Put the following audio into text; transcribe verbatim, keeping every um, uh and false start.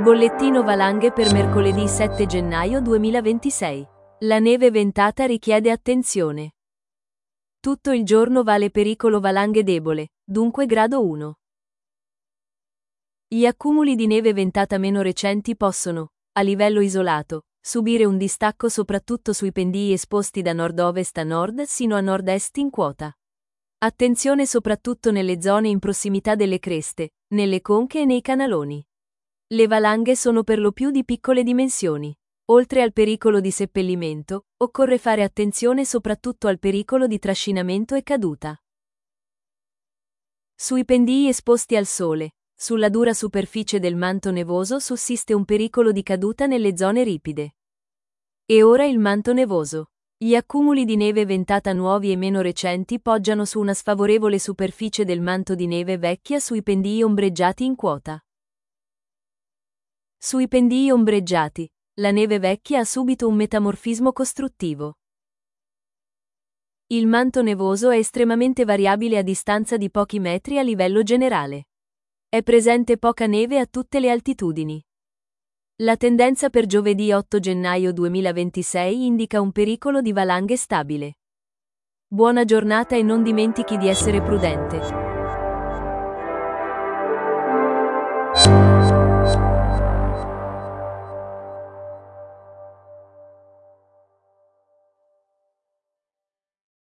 Bollettino valanghe per mercoledì sette gennaio duemilaventisei. La neve ventata richiede attenzione. Tutto il giorno vale pericolo valanghe debole, dunque grado uno. Gli accumuli di neve ventata meno recenti possono, a livello isolato, subire un distacco soprattutto sui pendii esposti da nord-ovest a nord sino a nord-est in quota. Attenzione soprattutto nelle zone in prossimità delle creste, nelle conche e nei canaloni. Le valanghe sono per lo più di piccole dimensioni. Oltre al pericolo di seppellimento, occorre fare attenzione soprattutto al pericolo di trascinamento e caduta. Sui pendii esposti al sole, sulla dura superficie del manto nevoso sussiste un pericolo di caduta nelle zone ripide. E ora il manto nevoso. Gli accumuli di neve ventata nuovi e meno recenti poggiano su una sfavorevole superficie del manto di neve vecchia sui pendii ombreggiati in quota. Sui pendii ombreggiati, la neve vecchia ha subito un metamorfismo costruttivo. Il manto nevoso è estremamente variabile a distanza di pochi metri a livello generale. È presente poca neve a tutte le altitudini. La tendenza per giovedì otto gennaio duemilaventisei indica un pericolo di valanghe stabile. Buona giornata e non dimentichi di essere prudente.